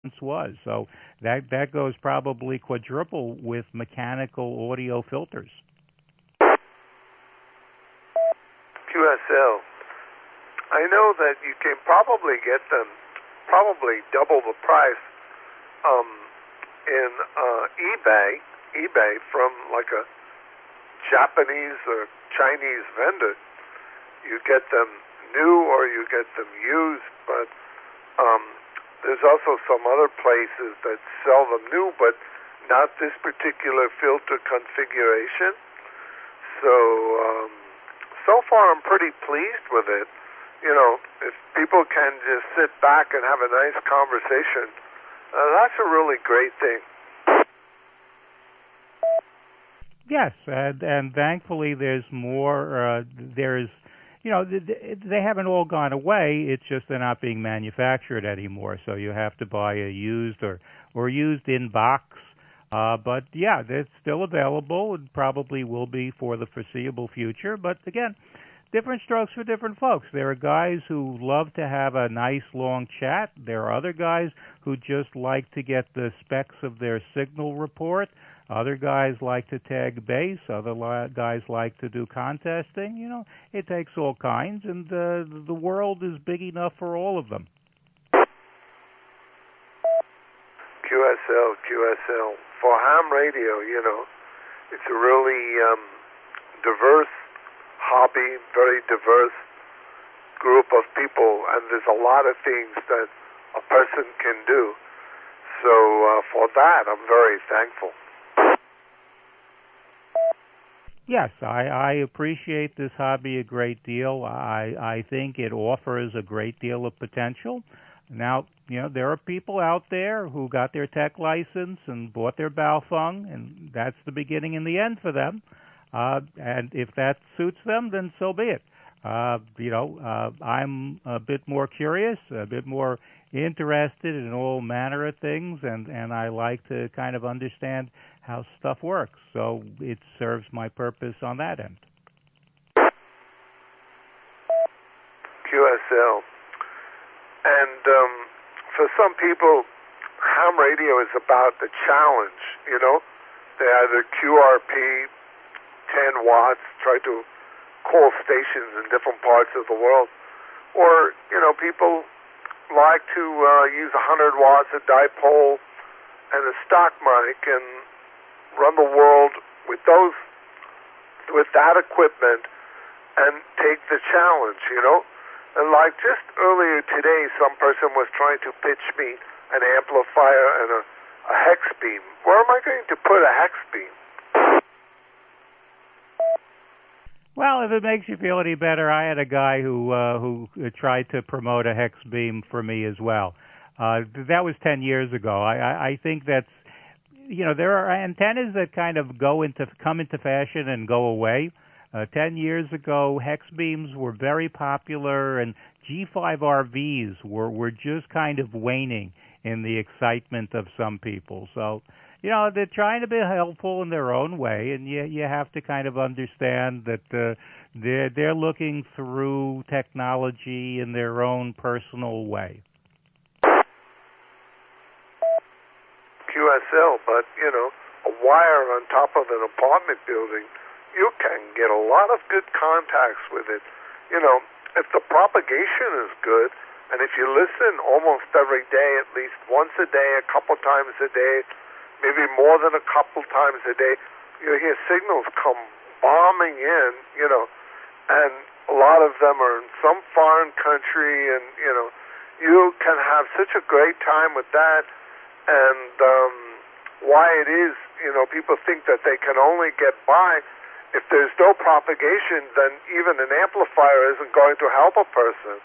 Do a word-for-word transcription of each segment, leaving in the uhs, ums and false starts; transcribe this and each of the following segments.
was. So that that goes probably quadruple with mechanical audio filters. Q S L. I know that you can probably get them probably double the price um, in uh, eBay, eBay from like a Japanese or Chinese vendor. You get them new or you get them used, but um, there's also some other places that sell them new, but not this particular filter configuration. So, um, so far I'm pretty pleased with it. You know, if people can just sit back and have a nice conversation, uh, that's a really great thing. Yes, and, and thankfully there's more, uh, there's, you know, they haven't all gone away, it's just they're not being manufactured anymore, so you have to buy a used or, or used in box, uh, but yeah, it's still available and probably will be for the foreseeable future, but again, different strokes for different folks. There are guys who love to have a nice long chat. There are other guys who just like to get the specs of their signal report. Other guys like to tag base. Other li- guys like to do contesting. You know, it takes all kinds, and uh, the world is big enough for all of them. Q S L, Q S L. For ham radio, you know, it's a really um, diverse hobby, very diverse group of people, and there's a lot of things that a person can do. So uh, for that, I'm very thankful. Yes, I, I appreciate this hobby a great deal. I, I think it offers a great deal of potential. Now, you know, there are people out there who got their tech license and bought their Baofeng, and that's the beginning and the end for them. Uh, and if that suits them, then so be it. Uh, you know, uh, I'm a bit more curious, a bit more interested in all manner of things, and, and I like to kind of understand how stuff works. So it serves my purpose on that end. Q S L. And um, for some people, ham radio is about the challenge, you know. They either Q R P, ten watts, try to call stations in different parts of the world. Or, you know, people like to uh, use one hundred watts, a dipole, and a stock mic, and run the world with those, with that equipment, and take the challenge, you know. And like just earlier today, some person was trying to pitch me an amplifier and a, a hex beam. Where am I going to put a hex beam? Well, if it makes you feel any better, I had a guy who uh, who tried to promote a hex beam for me as well. Uh, that was ten years ago. I, I, I think that's, you know, there are antennas that kind of go into come into fashion and go away. Uh, ten years ago, hex beams were very popular, and G five R Vs were were just kind of waning in the excitement of some people. So, you know, they're trying to be helpful in their own way, and you you have to kind of understand that uh, they're they're looking through technology in their own personal way. Q S L, but you know, a wire on top of an apartment building, you can get a lot of good contacts with it. You know, if the propagation is good, and if you listen almost every day, at least once a day, a couple times a day, maybe more than a couple times a day, you hear signals come bombing in, you know, and a lot of them are in some foreign country, and, you know, you can have such a great time with that, and um, why it is, you know, people think that they can only get by. If there's no propagation, then even an amplifier isn't going to help a person.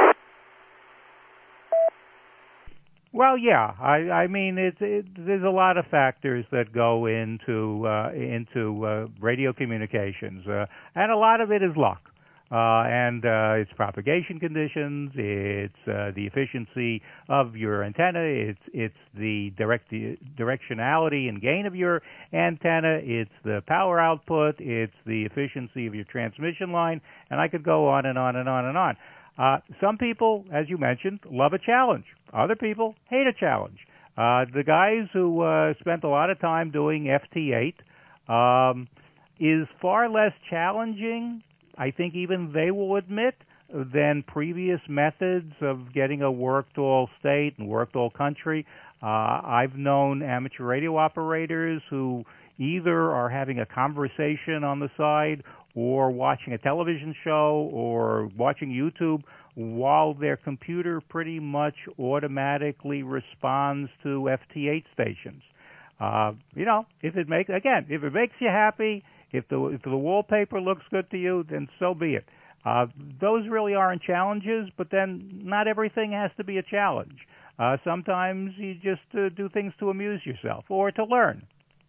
Well, yeah, I, I mean, it, it, there's a lot of factors that go into uh, into uh, radio communications, uh, and a lot of it is luck, uh, and uh, it's propagation conditions, it's uh, the efficiency of your antenna, it's it's the direct directionality and gain of your antenna, it's the power output, it's the efficiency of your transmission line, and I could go on and on and on and on. Uh, some people, as you mentioned, love a challenge. Other people hate a challenge. Uh, the guys who uh, spent a lot of time doing F T eight um, is far less challenging, I think even they will admit, than previous methods of getting a worked all state and worked all country. Uh, I've known amateur radio operators who either are having a conversation on the side or watching a television show or watching YouTube while their computer pretty much automatically responds to F T eight stations. Uh, you know, if it makes, again, if it makes you happy, if the if the wallpaper looks good to you, then so be it. Uh, those really aren't challenges, but then not everything has to be a challenge. Uh, sometimes you just uh, do things to amuse yourself or to learn.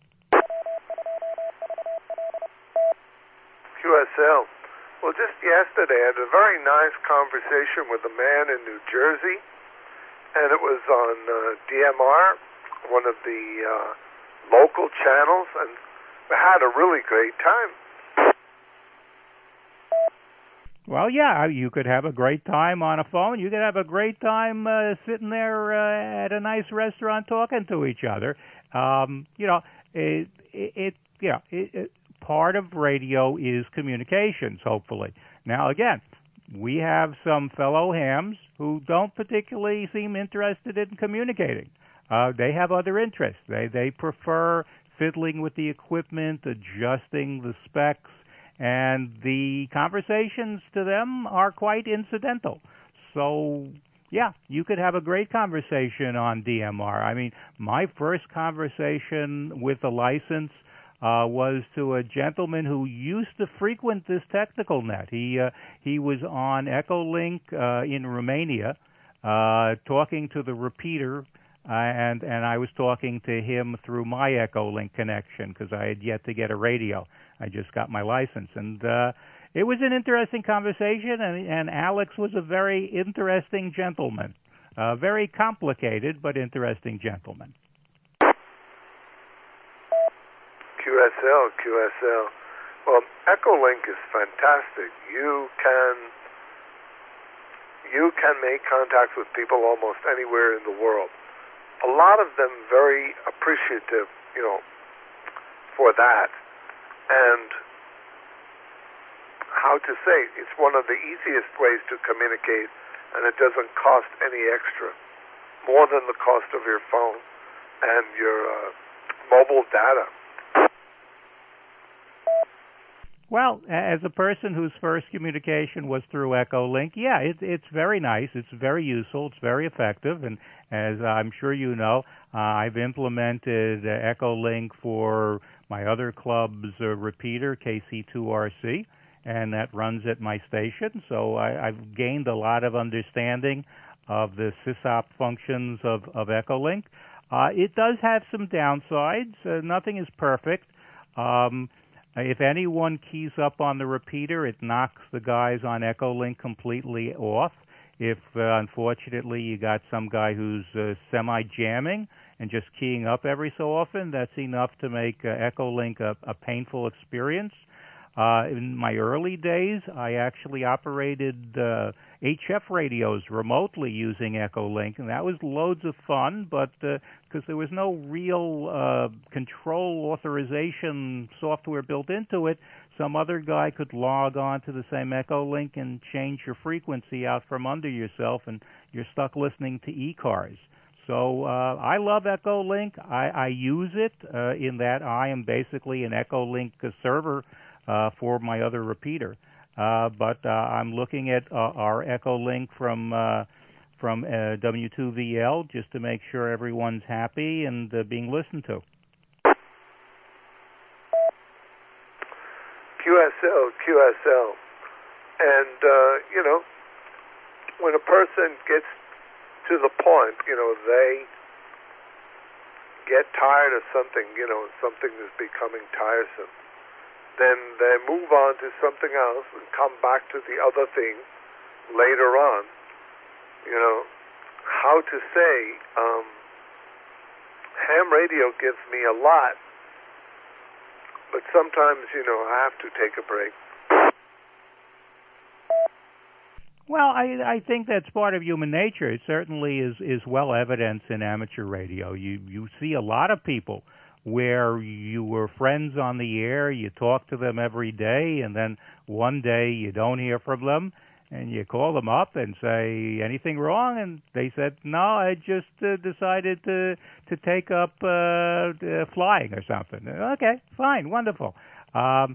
Q S L. Well, just yesterday I had a very nice conversation with a man in New Jersey, and it was on uh, D M R, one of the uh, local channels, and we had a really great time. Well, yeah, you could have a great time on a phone. You could have a great time uh, sitting there uh, at a nice restaurant talking to each other. Um, you know, it, it, it you know, it, it, part of radio is communications, hopefully. Now, again, we have some fellow hams who don't particularly seem interested in communicating. Uh, they have other interests. They they prefer fiddling with the equipment, adjusting the specs, and the conversations to them are quite incidental. So, yeah, you could have a great conversation on D M R. I mean, my first conversation with a license uh, was to a gentleman who used to frequent this technical net. He uh, he was on Echolink uh, in Romania, uh, talking to the repeater, uh, and and I was talking to him through my Echolink connection because I had yet to get a radio. I just got my license, and uh, it was an interesting conversation, and, and Alex was a very interesting gentleman, uh, very complicated but interesting gentleman. Q S L, Q S L. Well, Echolink is fantastic. You can you can make contact with people almost anywhere in the world. A lot of them very appreciative, you know, for that. And how to say, it's one of the easiest ways to communicate, and it doesn't cost any extra, more than the cost of your phone and your uh, mobile data. Well, as a person whose first communication was through Echolink, yeah, it, it's very nice. It's very useful. It's very effective. And as I'm sure you know, uh, I've implemented uh, Echolink for my other club's uh, repeater, K C two R C, and that runs at my station. So I, I've gained a lot of understanding of the sysop functions of, of Echolink. Uh, it does have some downsides. Uh, nothing is perfect. Um, If anyone keys up on the repeater, it knocks the guys on Echolink completely off. If, uh, unfortunately, you got some guy who's uh, semi-jamming and just keying up every so often, that's enough to make uh, Echolink a, a painful experience. Uh, in my early days, I actually operated uh, H F radios remotely using Echolink, and that was loads of fun, but because uh, there was no real uh, control authorization software built into it, some other guy could log on to the same Echolink and change your frequency out from under yourself, and you're stuck listening to E-cars. So uh, I love Echolink. I, I use it uh, in that I am basically an Echolink server Uh, for my other repeater, uh, but uh, I'm looking at uh, our Echolink from uh, from uh, W two V L just to make sure everyone's happy and uh, being listened to. Q S L, Q S L, and uh, you know, when a person gets to the point, you know, they get tired of something, you know, something is becoming tiresome, then they move on to something else and come back to the other thing later on. You know, how to say, um, ham radio gives me a lot, but sometimes, you know, I have to take a break. Well, I, I think that's part of human nature. It certainly is, is well evidenced in amateur radio. You you see a lot of people where you were friends on the air, you talk to them every day, and then one day you don't hear from them, and you call them up and say, anything wrong? And they said, no, I just uh, decided to to take up uh, uh, flying or something. Okay, fine, wonderful. Um,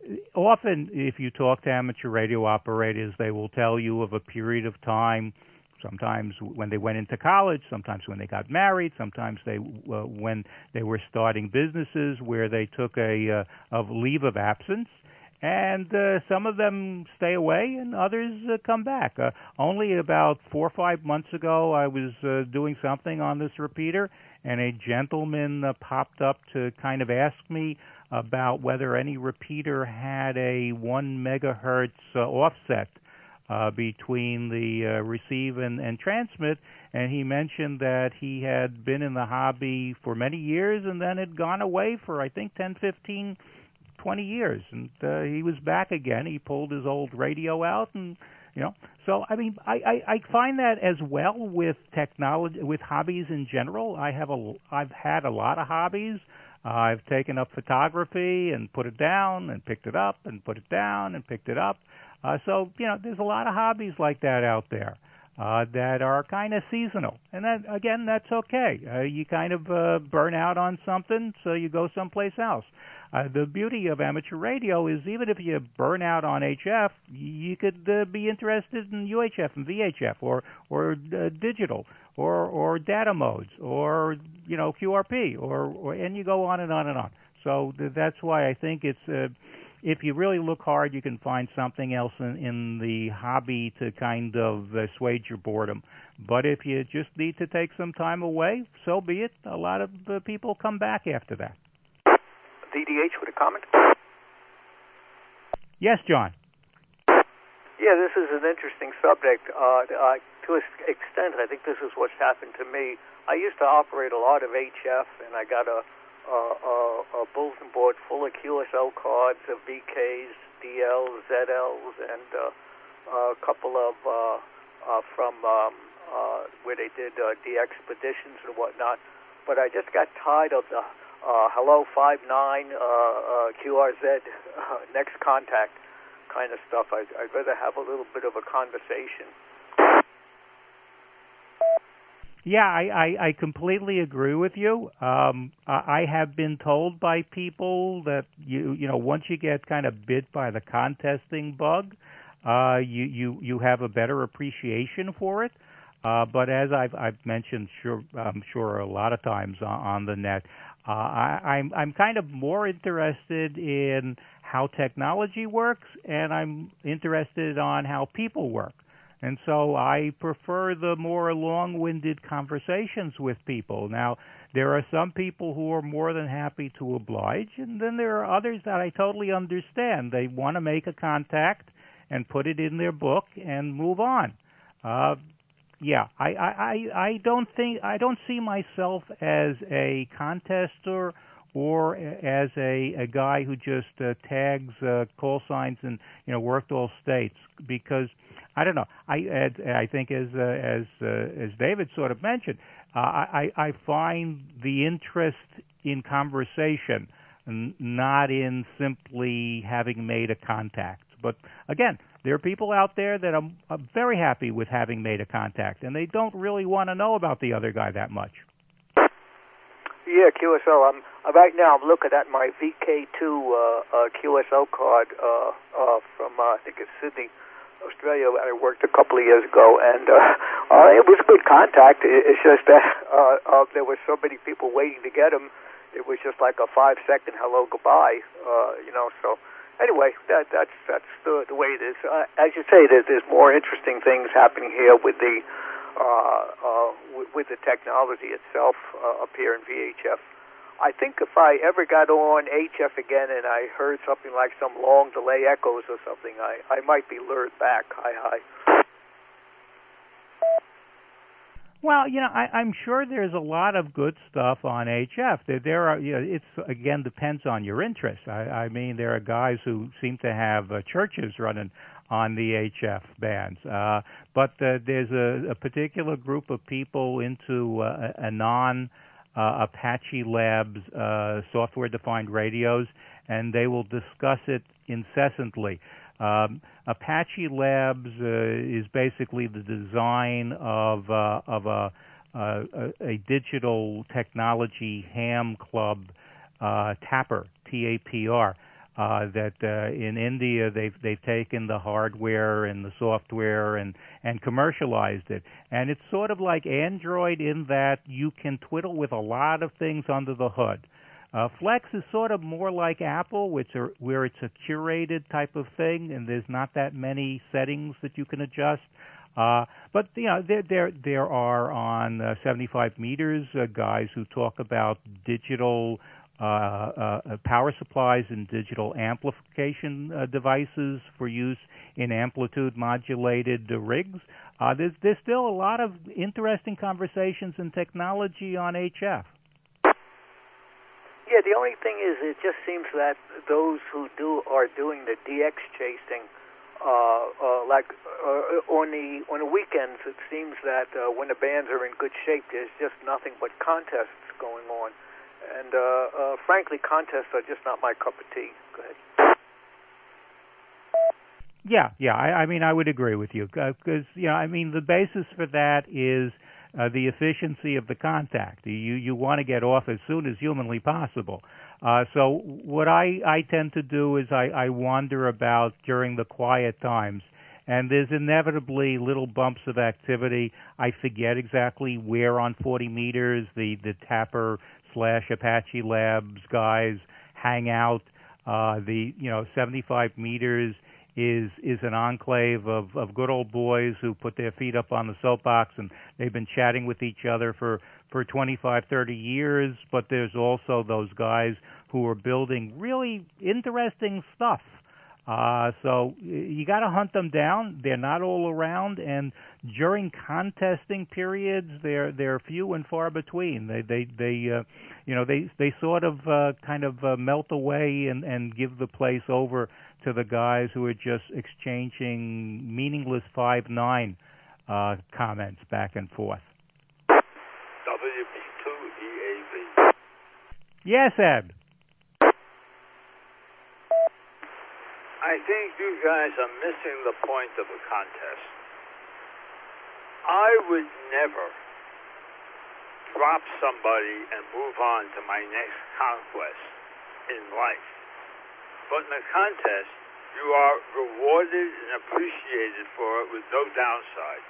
often, if you talk to amateur radio operators, they will tell you of a period of time, sometimes when they went into college, sometimes when they got married, sometimes they uh, when they were starting businesses where they took a, uh, a leave of absence. And uh, some of them stay away, and others uh, come back. Uh, only about four or five months ago, I was uh, doing something on this repeater, and a gentleman uh, popped up to kind of ask me about whether any repeater had a one megahertz uh, offset uh, between the uh, receive and, and transmit. And he mentioned that he had been in the hobby for many years, and then had gone away for, I think, ten, fifteen twenty years, and uh, he was back again. He pulled his old radio out, and you know. So I mean, I, I, I find that as well with technology, with hobbies in general. I have a, I've had a lot of hobbies. Uh, I've taken up photography and put it down, and picked it up, and put it down, and picked it up. Uh, so you know, there's a lot of hobbies like that out there uh, that are kind of seasonal, and that again, that's okay. Uh, you kind of uh, burn out on something, so you go someplace else. Uh, the beauty of amateur radio is even if you burn out on H F, you could uh, be interested in U H F and V H F or or uh, digital or or data modes or you know Q R P or, or and you go on and on and on. So th- that's why I think it's uh, if you really look hard, you can find something else in, in the hobby to kind of uh, assuage your boredom. But if you just need to take some time away, so be it. A lot of uh, people come back after that. V D H with a comment? Yes, John. Yeah, this is an interesting subject. Uh, uh, to an extent, I think this is what's happened to me. I used to operate a lot of H F, and I got a, a, a, a bulletin board full of Q S L cards, of V Ks, D Ls, Z Ls, and uh, a couple of uh, uh, from um, uh, where they did uh, D expeditions and whatnot. But I just got tired of the Uh, hello, five nine, uh, uh, Q R Z, uh, next contact kind of stuff. I'd, I'd rather have a little bit of a conversation. Yeah, I, I, I completely agree with you. Um, I, I have been told by people that you you know once you get kind of bit by the contesting bug, uh, you, you you have a better appreciation for it. Uh, but as I've I've mentioned, sure I'm sure a lot of times on, on the net. Uh, I, I'm I'm kind of more interested in how technology works, and I'm interested on how people work. And so I prefer the more long-winded conversations with people. Now, there are some people who are more than happy to oblige, and then there are others that I totally understand. They want to make a contact and put it in their book and move on. Uh, Yeah, I, I, I don't think I don't see myself as a contester or as a, a guy who just uh, tags uh, call signs and you know worked all states, because I don't know. I I think as uh, as uh, as David sort of mentioned, uh, I I find the interest in conversation, not in simply having made a contact. But again, there are people out there that are, are very happy with having made a contact, and they don't really want to know about the other guy that much. Yeah, Q S O. I'm uh, right now. I'm looking at my V K two uh, uh, Q S O card uh, uh, from uh, I think it's Sydney, Australia. I worked a couple of years ago, and uh, uh, it was good contact. It's just that uh, uh, there were so many people waiting to get them. It was just like a five-second hello, goodbye. Uh, you know, so. Anyway, that, that's that's the, the way it is. Uh, as you say, there, there's more interesting things happening here with the uh, uh, with, with the technology itself uh, up here in V H F. I think if I ever got on H F again and I heard something like some long delay echoes or something, I, I might be lured back. Hi, hi. Well, you know, I, I'm sure there's a lot of good stuff on H F. There, there are, you know, it's again depends on your interest. I, I mean, there are guys who seem to have uh, churches running on the H F bands. Uh, but uh, there's a, a particular group of people into uh, a non uh, Apache Labs uh, software-defined radios, and they will discuss it incessantly. Um, Apache Labs uh, is basically the design of uh, of a, a, a digital technology ham club uh, tapper, T A P R. Uh, that uh, in India they've they've taken the hardware and the software and and commercialized it, and it's sort of like Android in that you can twiddle with a lot of things under the hood. Uh, Flex is sort of more like Apple, which are, where it's a curated type of thing, and there's not that many settings that you can adjust. Uh, but you know, there there there are on uh, seventy-five meters uh, guys who talk about digital uh, uh, power supplies and digital amplification uh, devices for use in amplitude modulated uh, rigs. Uh, there's there's still a lot of interesting conversations and technology on H F. Yeah, the only thing is, it just seems that those who do are doing the D X chasing, uh, uh, like uh, on the on the weekends. It seems that uh, when the bands are in good shape, there's just nothing but contests going on, and uh, uh, frankly, contests are just not my cup of tea. Go ahead. Yeah, yeah. I, I mean, I would agree with you because uh, you know, I mean, the basis for that is Uh, the efficiency of the contact. You you want to get off as soon as humanly possible. Uh, so what I, I tend to do is I, I wander about during the quiet times, and there's inevitably little bumps of activity. I forget exactly where on forty meters the, the Tapper slash Apache Labs guys hang out. Uh, the you know seventy-five meters is is an enclave of, of good old boys who put their feet up on the soapbox, and they've been chatting with each other for, for twenty-five, thirty years, but there's also those guys who are building really interesting stuff. Uh, so you got to hunt them down. They're not all around, and during contesting periods, they're they're few and far between. They they they uh, you know they they sort of uh, kind of uh, melt away and, and give the place over to the guys who are just exchanging meaningless five nine uh, comments back and forth. W B two E A V. Yes, Ed. I think you guys are missing the point of a contest. I would never drop somebody and move on to my next conquest in life. But in a contest, you are rewarded and appreciated for it with no downside.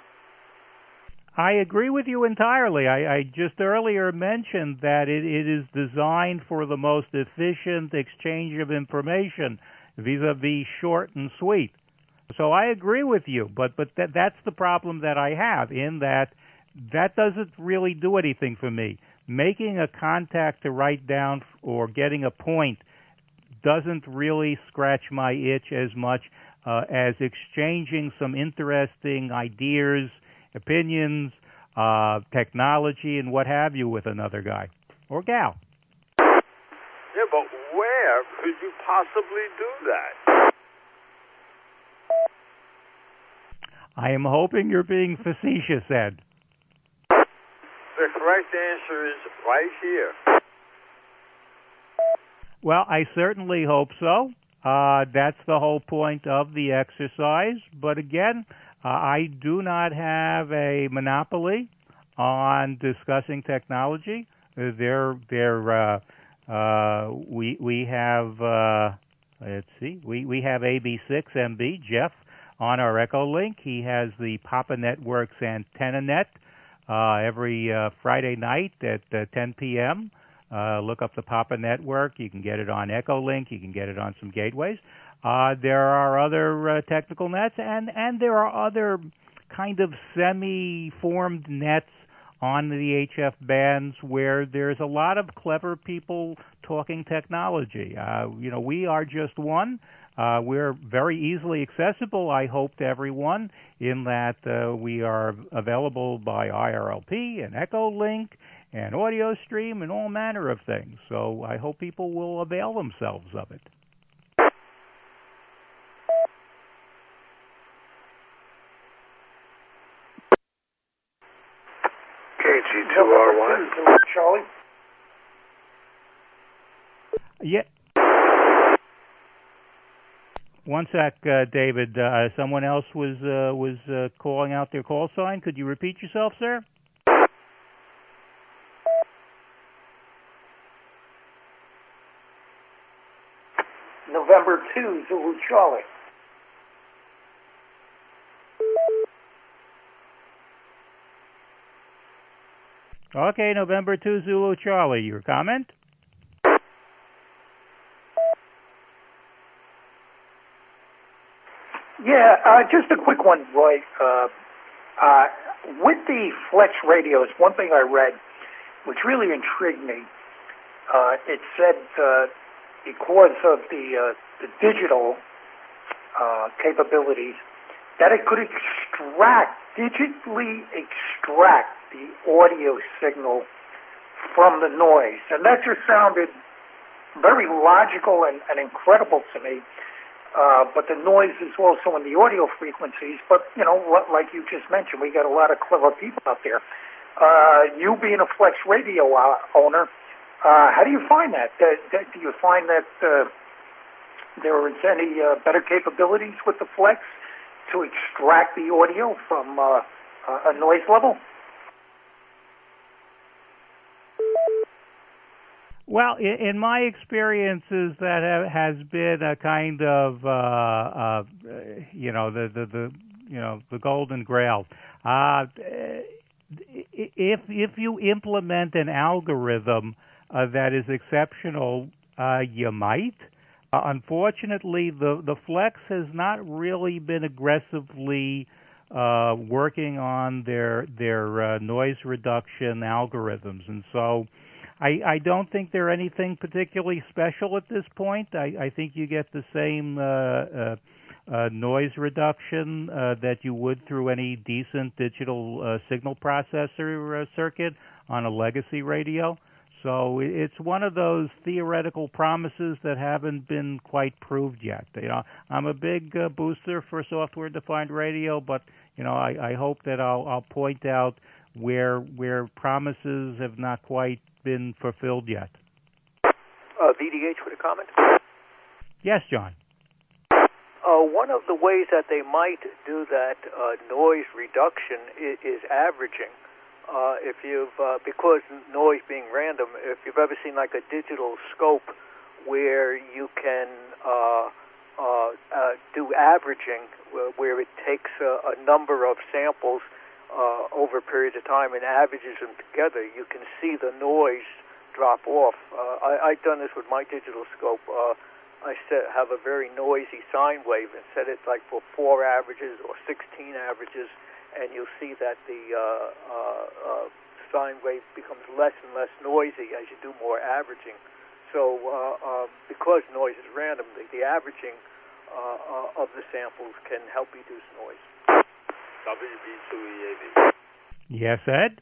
I agree with you entirely. I, I just earlier mentioned that it, it is designed for the most efficient exchange of information, vis-a-vis short and sweet. So I agree with you, but but that, that's the problem that I have, in that that doesn't really do anything for me. Making a contact to write down or getting a point doesn't really scratch my itch as much uh, as exchanging some interesting ideas, opinions, uh, technology, and what have you with another guy or gal. Yeah, but where could you possibly do that? I am hoping you're being facetious, Ed. The correct answer is right here. Well, I certainly hope so. Uh, that's the whole point of the exercise. But again, uh, I do not have a monopoly on discussing technology. Uh, they're, they're, uh, uh, we we have uh, let's see, we we have A B six M B Jeff on our Echolink. He has the Papa Networks AntennaNet uh, every uh, Friday night at uh, ten p.m. Uh, look up the Papa Network. You can get it on Echolink. You can get it on some gateways. Uh, there are other uh, technical nets, and, and there are other kind of semi-formed nets on the H F bands where there's a lot of clever people talking technology. Uh, you know, we are just one. Uh, we're very easily accessible, I hope, to everyone, in that uh, we are available by I R L P and Echolink and AudioStream and all manner of things. So I hope people will avail themselves of it. two R Y. Charlie? Yeah. One sec, uh, David. Uh, someone else was uh, was uh, calling out their call sign. Could you repeat yourself, sir? November two, Zulu Charlie. Okay, November two, Zulu Charlie. Your comment? Yeah, uh, just a quick one, Roy. Uh, uh, with the Flex radios, one thing I read which really intrigued me, uh, it said uh, because of the, uh, the digital uh, capabilities, that it could extract, digitally extract the audio signal from the noise. And that just sounded very logical and, and incredible to me. Uh, but the noise is also in the audio frequencies. But, you know, like you just mentioned, we got a lot of clever people out there. Uh, you being a Flex radio uh, owner, uh, how do you find that? Do, do you find that uh, there is any uh, better capabilities with the Flex to extract the audio from uh, a noise level? Well, in my experiences, that has been a kind of, uh, uh, you know, the, the, the, you know, the golden grail. Uh, if if you implement an algorithm uh, that is exceptional, uh, you might. Uh, unfortunately, the the Flex has not really been aggressively uh, working on their their uh, noise reduction algorithms, and so. I, I don't think they're anything particularly special at this point. I, I think you get the same uh, uh, uh, noise reduction uh, that you would through any decent digital uh, signal processor uh, circuit on a legacy radio. So it's one of those theoretical promises that haven't been quite proved yet. You know, I'm a big uh, booster for software-defined radio, but you know, I, I hope that I'll, I'll point out where where promises have not quite been fulfilled yet. Uh, V D H with a comment? Yes, John. Uh, one of the ways that they might do that uh, noise reduction is, is averaging. Uh, if you've, uh, because noise being random, if you've ever seen like a digital scope where you can uh, uh, uh, do averaging, where, where it takes a, a number of samples Uh, over a period of time and averages them together, you can see the noise drop off. Uh, I, I've done this with my digital scope. Uh, I set, have a very noisy sine wave and set it like for four averages or sixteen averages, and you'll see that the uh, uh, uh, sine wave becomes less and less noisy as you do more averaging. So uh, uh, because noise is random, the, the averaging uh, uh, of the samples can help reduce noise. W B two E A V. Yes, Ed?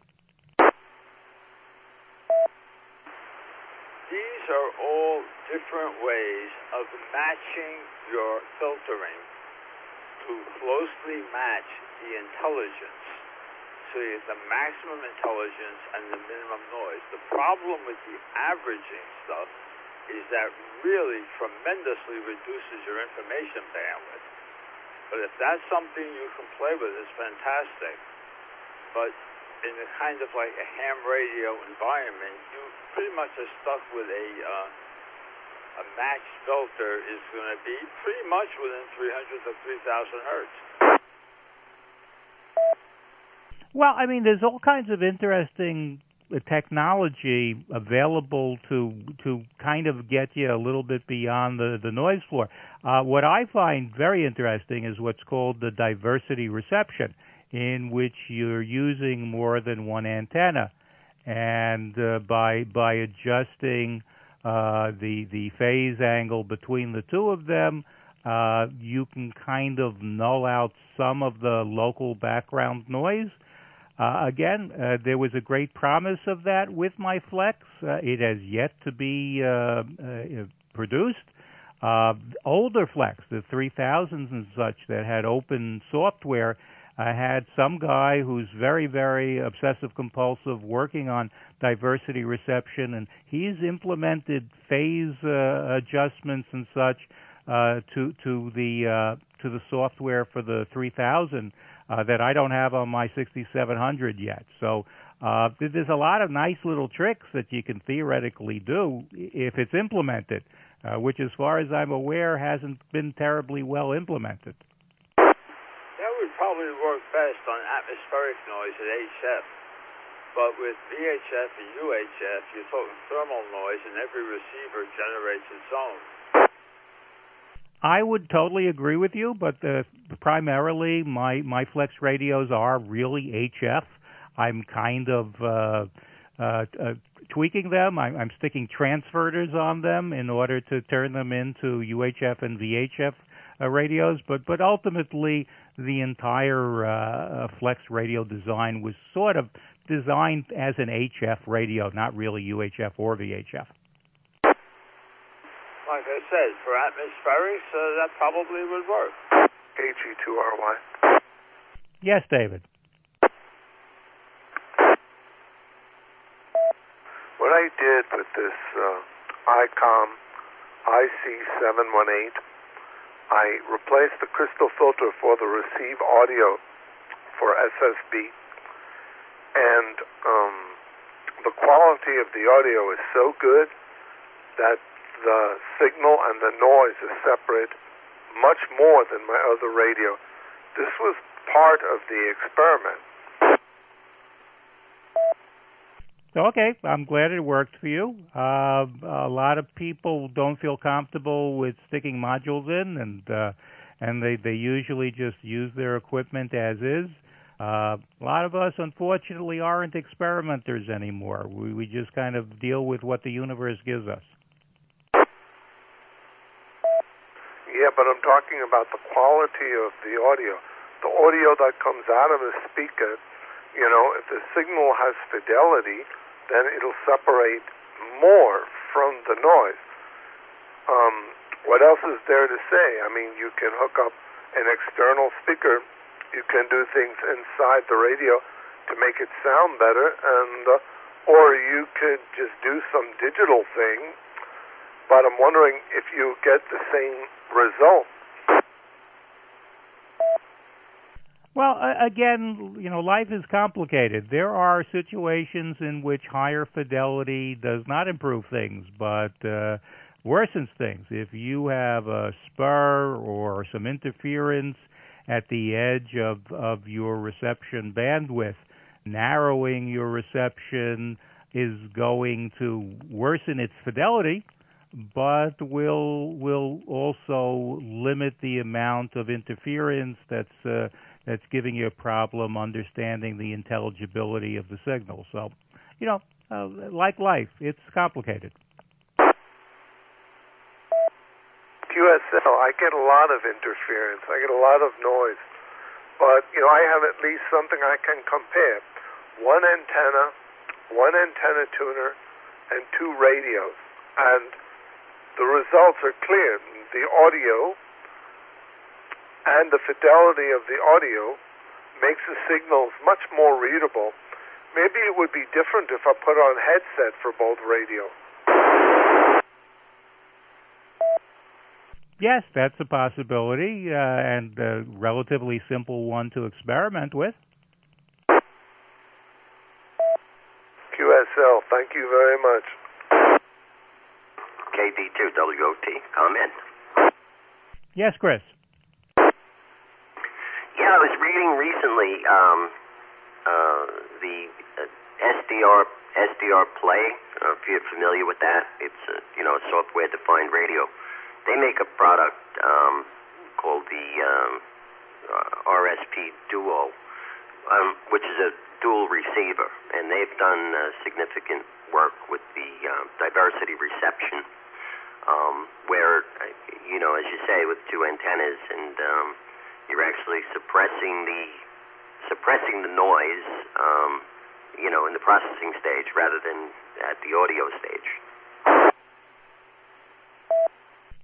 These are all different ways of matching your filtering to closely match the intelligence. So you get the maximum intelligence and the minimum noise. The problem with the averaging stuff is that really tremendously reduces your information bandwidth. But if that's something you can play with, it's fantastic. But in a kind of like a ham radio environment, you pretty much are stuck with a uh, a matched filter is going to be pretty much within three hundred to three thousand hertz. Well, I mean, there's all kinds of interesting technology available to to kind of get you a little bit beyond the, the noise floor. Uh, what I find very interesting is what's called the diversity reception, in which you're using more than one antenna, and uh, by by adjusting uh, the the phase angle between the two of them, uh, you can kind of null out some of the local background noise. Uh, again, uh, there was a great promise of that with my Flex. Uh, it has yet to be uh, uh, produced. Uh, older Flex, the three thousands and such that had open software, I had some guy who's very, very obsessive-compulsive working on diversity reception, and he's implemented phase uh, adjustments and such uh, to to the uh, to the software for the three thousand uh, that I don't have on my sixty-seven hundred yet. So uh, there's a lot of nice little tricks that you can theoretically do if it's implemented, uh, which, as far as I'm aware, hasn't been terribly well implemented. Probably work best on atmospheric noise at H F, but with V H F and U H F, you're talking thermal noise, and every receiver generates its own. I would totally agree with you, but uh, primarily my my Flex radios are really H F. I'm kind of uh, uh, uh, tweaking them. I'm, I'm sticking transverters on them in order to turn them into U H F and V H F uh, radios, but but ultimately the entire uh, Flex radio design was sort of designed as an H F radio, not really U H F or V H F. Like I said, for atmospherics, uh, that probably would work. A G two R Y. Yes, David. What I did with this uh, ICOM I C seven one eight, I replaced the crystal filter for the receive audio for S S B, and um, the quality of the audio is so good that the signal and the noise is separate much more than my other radio. This was part of the experiment. Okay, I'm glad it worked for you. Uh, a lot of people don't feel comfortable with sticking modules in, and uh, and they, they usually just use their equipment as is. Uh, a lot of us, unfortunately, aren't experimenters anymore. We, we just kind of deal with what the universe gives us. Yeah, but I'm talking about the quality of the audio. The audio that comes out of a speaker, you know, if the signal has fidelity, then it'll separate more from the noise. Um, what else is there to say? I mean, you can hook up an external speaker. You can do things inside the radio to make it sound better, and uh, or you could just do some digital thing. But I'm wondering if you get the same result. Well, uh, again, you know, life is complicated. There are situations in which higher fidelity does not improve things, but uh, worsens things. If you have a spur or some interference at the edge of, of your reception bandwidth, narrowing your reception is going to worsen its fidelity, but will will also limit the amount of interference that's uh, that's giving you a problem understanding the intelligibility of the signal. So, you know, uh, like life, it's complicated. Q S L, I get a lot of interference. I get a lot of noise. But, you know, I have at least something I can compare. One antenna, one antenna tuner, and two radios. And the results are clear. The audio and the fidelity of the audio makes the signals much more readable. Maybe it would be different if I put on headset for both radios. Yes, that's a possibility, uh, and a relatively simple one to experiment with. Q S L, thank you very much. K D two W O T, comment. Yes, Chris. Yeah, I was reading recently um, uh, the uh, S D R S D R Play. I don't know if you're familiar with that. It's a, you know, a software-defined radio. They make a product um, called the um, uh, R S P Duo, um, which is a dual receiver, and they've done uh, significant work with the uh, diversity reception, um, where, you know, as you say, with two antennas, and um, you're actually suppressing the suppressing the noise, um, you know, in the processing stage rather than at the audio stage.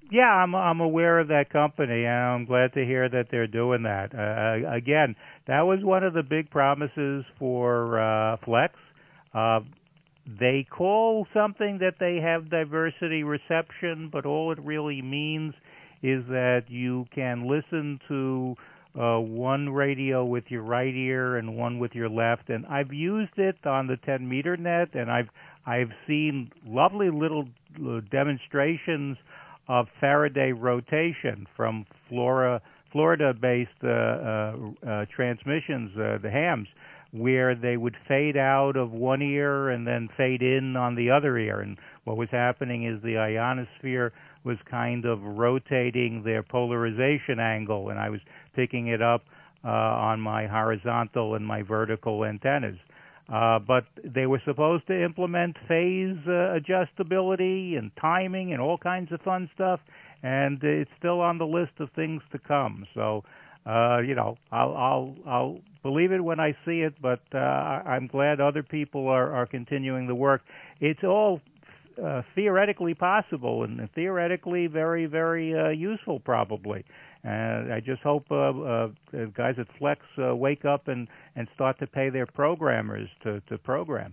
Yeah, I'm I'm aware of that company, and I'm glad to hear that they're doing that. Uh, again, that was one of the big promises for uh, Flex. Uh, they call something that they have diversity reception, but all it really means is that you can listen to uh, one radio with your right ear and one with your left. And I've used it on the ten meter net, and I've I've seen lovely little uh, demonstrations of Faraday rotation from Florida, Florida-based uh, uh, uh, transmissions, uh, the hams, where they would fade out of one ear and then fade in on the other ear. And what was happening is the ionosphere was kind of rotating their polarization angle, and I was picking it up uh, on my horizontal and my vertical antennas. Uh, but they were supposed to implement phase uh, adjustability and timing and all kinds of fun stuff, and it's still on the list of things to come. So, uh, you know, I'll, I'll I'll believe it when I see it, but uh, I'm glad other people are, are continuing the work. It's all uh, theoretically possible and theoretically very, very uh, useful, probably. And I just hope uh, uh, the guys at Flex uh, wake up and, and start to pay their programmers to, to program.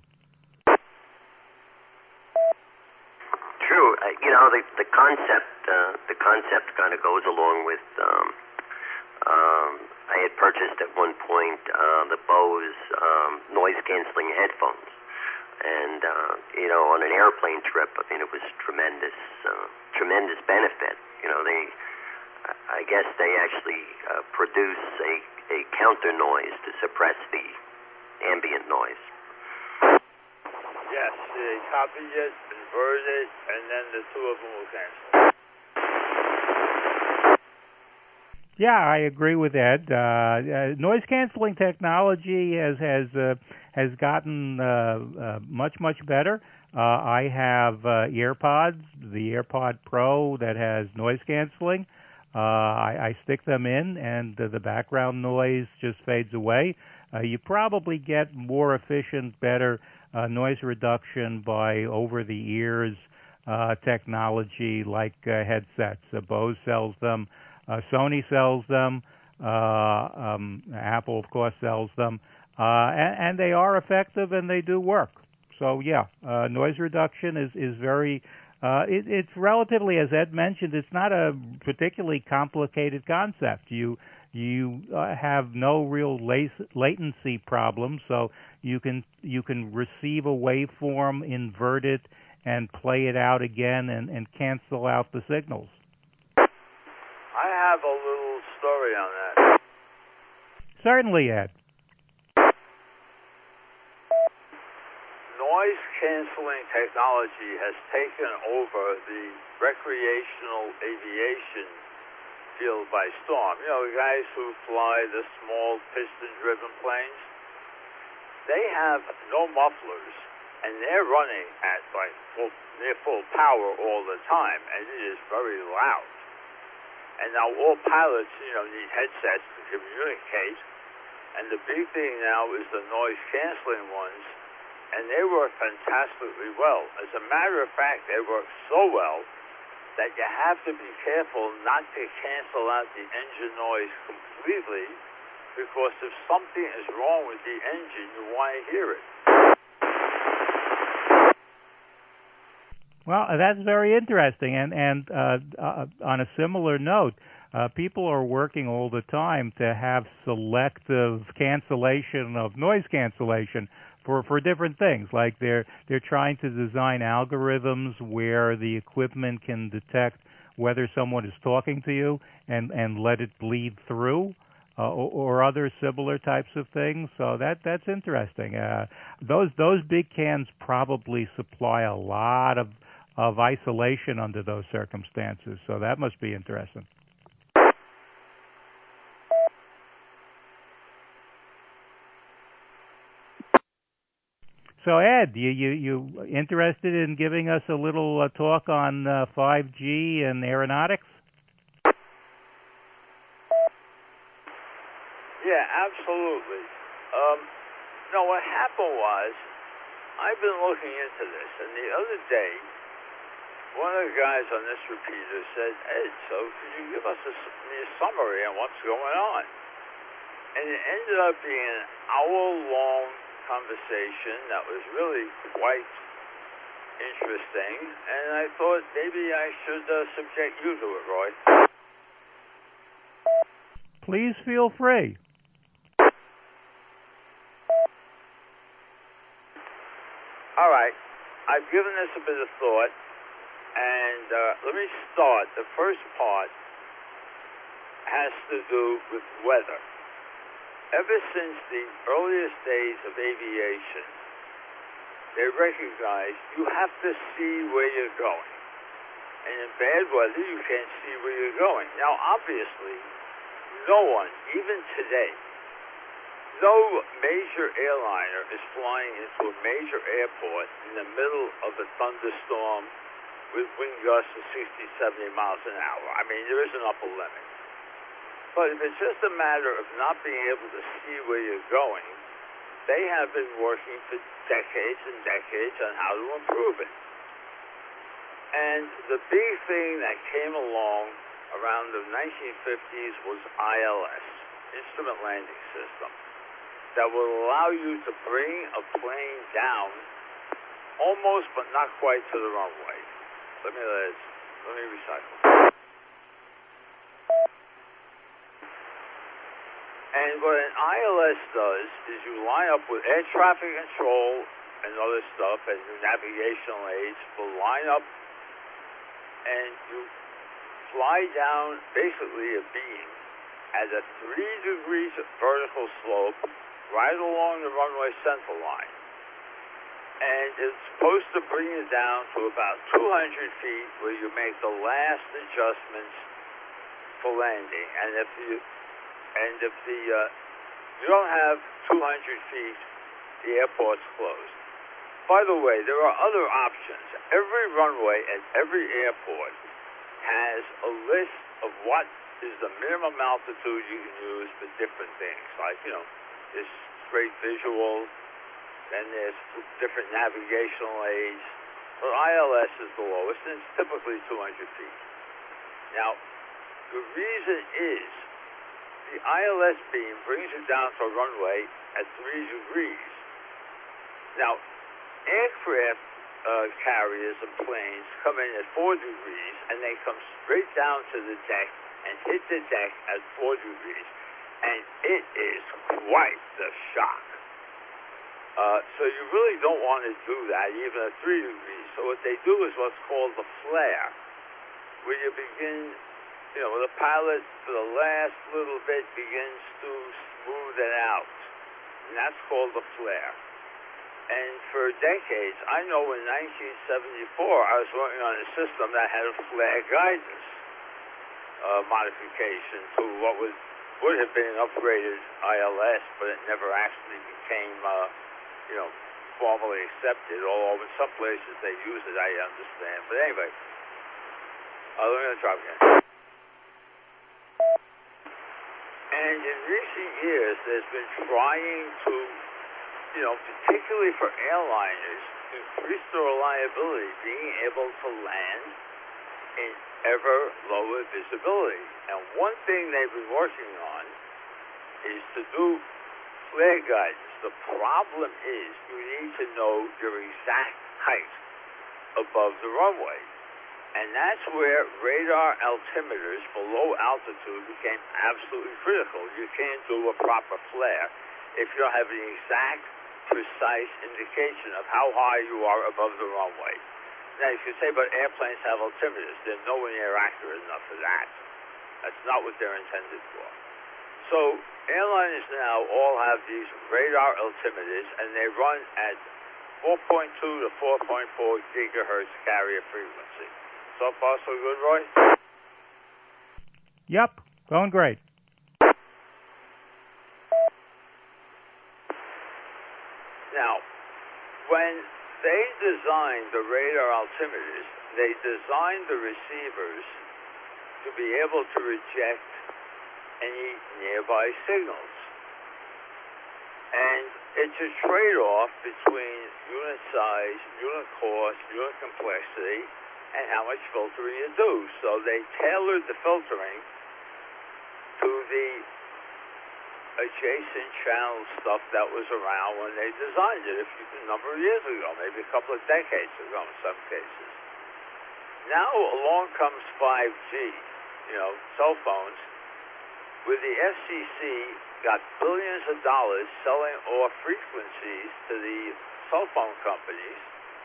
True. Uh, you know, the the concept uh, the concept kind of goes along with. Um, um, I had purchased at one point uh, the Bose um, noise canceling headphones, and uh, you know, on an airplane trip, I mean, it was tremendous, uh, tremendous benefit. You know, they. I guess they actually uh, produce a, a counter noise to suppress the ambient noise. Yes, they copy it, invert it, and then the two of them will cancel. Yeah, I agree with Ed. Uh, uh, noise canceling technology has has uh, has gotten uh, uh, much much better. Uh, I have uh, EarPods, the AirPod Pro that has noise canceling. Uh, I, I stick them in, and uh, the background noise just fades away. Uh, you probably get more efficient, better uh, noise reduction by over-the-ears uh, technology like uh, headsets. Uh, Bose sells them. Uh, Sony sells them. Uh, um, Apple, of course, sells them. Uh, and, and they are effective, and they do work. So, yeah, uh, noise reduction is, is very... Uh, it, it's relatively, as Ed mentioned, it's not a particularly complicated concept. You you uh, have no real lace, latency problem, so you can you can receive a waveform, invert it, and play it out again, and, and cancel out the signals. I have a little story on that. Certainly, Ed. Noise canceling technology has taken over the recreational aviation field by storm. You know, the guys who fly the small piston-driven planes, they have no mufflers, and they're running at like full, near full power all the time, and it is very loud. And now all pilots, you know, need headsets to communicate, and the big thing now is the noise canceling ones. And they work fantastically well. As a matter of fact, they work so well that you have to be careful not to cancel out the engine noise completely, because if something is wrong with the engine, you want to hear it. Well, that's very interesting. And, and uh, uh, on a similar note, uh, people are working all the time to have selective cancellation of noise cancellation for for different things. Like they're they're trying to design algorithms where the equipment can detect whether someone is talking to you and and let it bleed through, uh, or, or other similar types of things. So that that's interesting. Uh, those those big cans probably supply a lot of of isolation under those circumstances. So that must be interesting. So Ed, you you, you interested in giving us a little uh, talk on uh, five G and aeronautics? Yeah, absolutely. Um, no, what happened was, I've been looking into this, and the other day, one of the guys on this repeater said, Ed, so could you give us a, a summary on what's going on? And it ended up being an hour-long conversation that was really quite interesting, and I thought maybe I should uh, subject you to it, Roy. Please feel free. All right. I've given this a bit of thought, and uh, let me start. The first part has to do with weather. Ever since the earliest days of aviation, they recognize you have to see where you're going. And in bad weather, you can't see where you're going. Now, obviously, no one, even today, no major airliner is flying into a major airport in the middle of a thunderstorm with wind gusts of sixty, seventy miles an hour. I mean, there is an upper limit. But if it's just a matter of not being able to see where you're going, they have been working for decades and decades on how to improve it. And the big thing that came along around the nineteen fifties was I L S, Instrument Landing System, that will allow you to bring a plane down almost but not quite to the runway. Let me, let me recycle. And what an I L S does is you line up with air traffic control and other stuff, and your navigational aids will line up, and you fly down basically a beam at a three degrees vertical slope right along the runway center line. And it's supposed to bring you down to about two hundred feet where you make the last adjustments for landing. And if you And if the uh, you don't have two hundred feet, the airport's closed. By the way, there are other options. Every runway at every airport has a list of what is the minimum altitude you can use for different things. Like, you know, there's straight visual, then there's different navigational aids. But I L S is the lowest, and it's typically two hundred feet. Now, the reason is the I L S beam brings you down to a runway at three degrees. Now, aircraft uh, carriers and planes come in at four degrees, and they come straight down to the deck and hit the deck at four degrees. And it is quite the shock. Uh, so you really don't want to do that, even at three degrees. So what they do is what's called the flare, where you begin, you know, the pilot, for the last little bit, begins to smooth it out. And that's called the flare. And for decades, I know in nineteen seventy-four, I was working on a system that had a flare guidance uh, modification to what was would have been an upgraded I L S, but it never actually became, uh, you know, formally accepted. Although in some places they use it, I understand. But anyway, uh, let me try again. And in recent years, there's been trying to, you know, particularly for airliners, increase the reliability, being able to land in ever lower visibility. And one thing they've been working on is to do flare guidance. The problem is you need to know your exact height above the runway. And that's where radar altimeters for low altitude became absolutely critical. You can't do a proper flare if you don't have the exact, precise indication of how high you are above the runway. Now, you can say, but airplanes have altimeters. They're nowhere near accurate enough for that. That's not what they're intended for. So airliners now all have these radar altimeters, and they run at four point two to four point four gigahertz carrier frequency. So far, so good, Roy? Yep, going great. Now, when they designed the radar altimeters, they designed the receivers to be able to reject any nearby signals. And it's a trade-off between unit size, unit cost, unit complexity, and how much filtering you do. So they tailored the filtering to the adjacent channel stuff that was around when they designed it a, few, a number of years ago, maybe a couple of decades ago in some cases. Now along comes five G, you know, cell phones, where the F C C got billions of dollars selling off frequencies to the cell phone companies.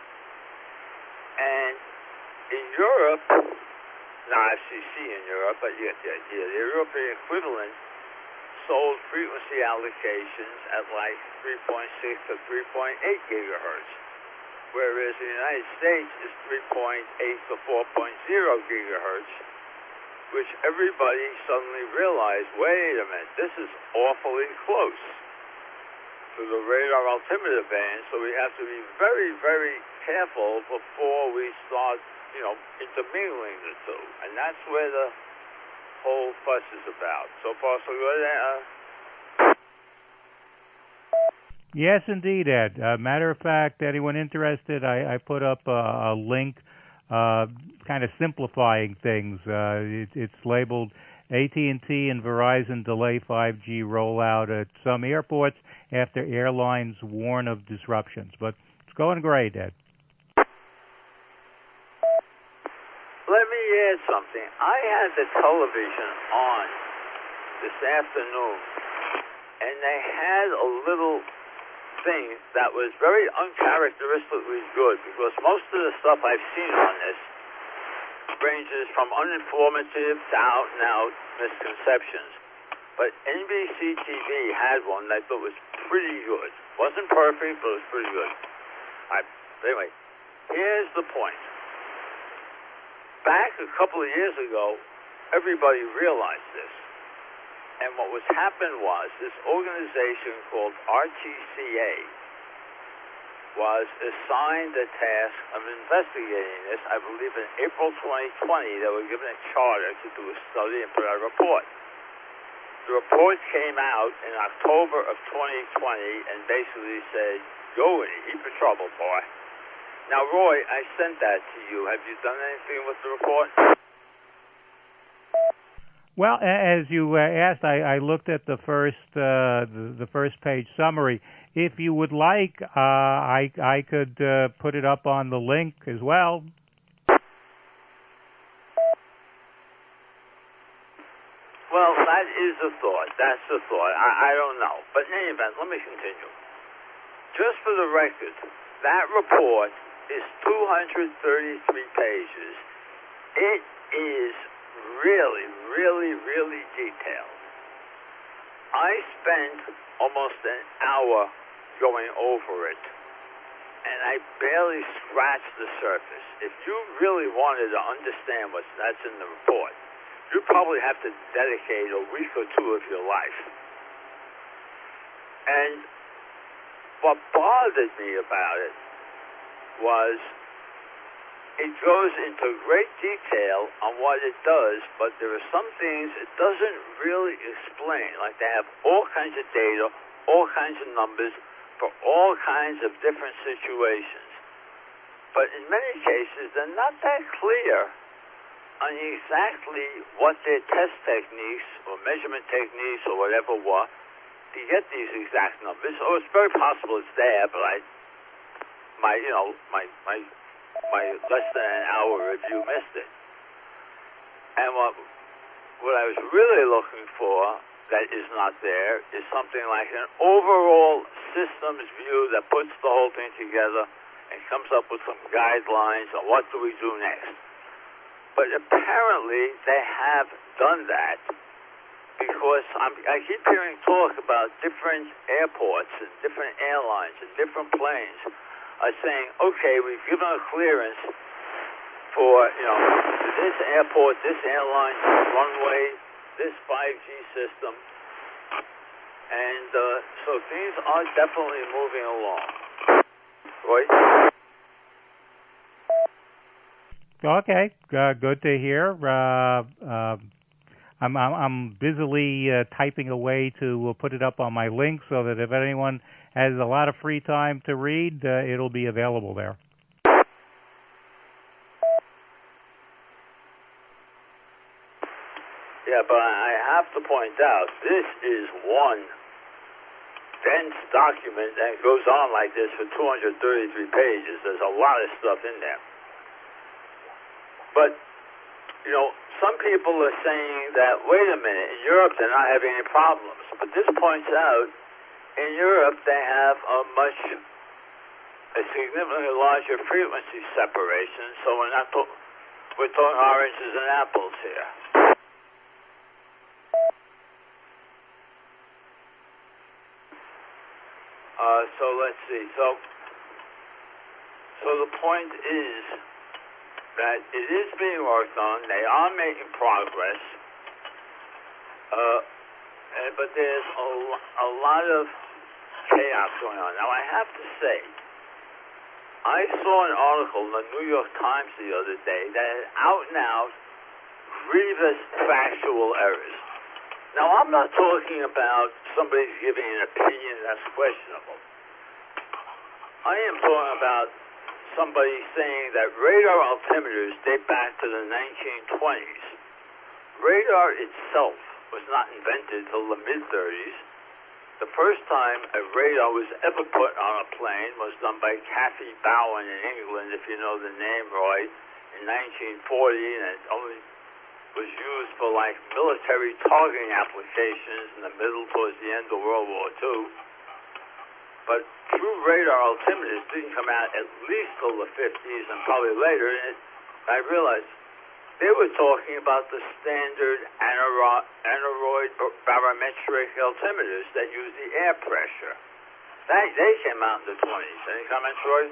And in Europe, not F C C in Europe, but you get the idea, the European equivalent sold frequency allocations at like three point six to three point eight gigahertz, whereas the United States is three point eight to four point zero gigahertz, which everybody suddenly realized, wait a minute, this is awfully close to the radar altimeter band, so we have to be very, very careful before we start, you know, intermingling the two. And that's where the whole fuss is about. So far, so good. Uh, yes, indeed, Ed. Uh, matter of fact, anyone interested, I, I put up a, a link uh, kind of simplifying things. Uh, it, it's labeled A T and T and Verizon delay five G rollout at some airports after airlines warn of disruptions. But it's going great, Ed. Let me add something. I had the television on this afternoon, and they had a little thing that was very uncharacteristically good, because most of the stuff I've seen on this ranges from uninformative to out-and-out misconceptions. But N B C T V had one that I thought was pretty good. Wasn't perfect, but it was pretty good. All right. Anyway, here's the point. Back a couple of years ago, everybody realized this. And what was happened was this organization called R T C A was assigned the task of investigating this. I believe in April twenty twenty, they were given a charter to do a study and put out a report. The report came out in October of twenty twenty and basically said, go in a heap of trouble, boy. Now, Roy, I sent that to you. Have you done anything with the report? Well, as you uh, asked, I, I looked at the first uh, the, the first page summary. If you would like, uh, I I could uh, put it up on the link as well. Well, that is a thought. That's a thought. I, I don't know. But in any event, let me continue. Just for the record, that report is two hundred thirty-three pages. It is really, really, really detailed. I spent almost an hour going over it, and I barely scratched the surface. If you really wanted to understand what's that's in the report, you probably have to dedicate a week or two of your life. And what bothered me about it was it goes into great detail on what it does, but there are some things it doesn't really explain. Like they have all kinds of data, all kinds of numbers for all kinds of different situations. But in many cases, they're not that clear on exactly what their test techniques or measurement techniques or whatever were to get these exact numbers. So it's very possible it's there, but I, my, you know, my, my, my less than an hour review missed it. And what, what I was really looking for that is not there is something like an overall systems view that puts the whole thing together and comes up with some guidelines on what do we do next. But apparently they have done that, because I'm, I keep hearing talk about different airports and different airlines and different planes are saying, okay, we've given a clearance for, you know, this airport, this airline, this runway, this five G system. And uh, so things are definitely moving along. Roy? Okay, uh, good to hear. Uh, uh, I'm, I'm, I'm busily uh, typing away to uh, put it up on my link so that if anyone has a lot of free time to read, uh, it'll be available there. Yeah, but I have to point out, this is one dense document that goes on like this for two hundred thirty-three pages. There's a lot of stuff in there. But, you know, some people are saying that, wait a minute, in Europe they're not having any problems. But this points out, in Europe they have a much, a significantly larger frequency separation, so we're not talking, we're talking oranges and apples here. Uh, so let's see. So, so the point is that it is being worked on. They are making progress. Uh, and, but there's a, a lot of chaos going on. Now, I have to say, I saw an article in the New York Times the other day that had out and out grievous factual errors. Now, I'm not talking about somebody giving an opinion that's questionable. I am talking about somebody saying that radar altimeters date back to the nineteen twenties. Radar itself was not invented until the mid-thirties. The first time a radar was ever put on a plane was done by Cathy Bowen in England, if you know the name right, in nineteen forty, and it only was used for like military targeting applications in the middle towards the end of World War Two. But true radar altimeters didn't come out at least till the fifties and probably later. And it, I realized they were talking about the standard anaro- aneroid barometric altimeters that use the air pressure. They, they came out in the twenties. Any comments, Roy?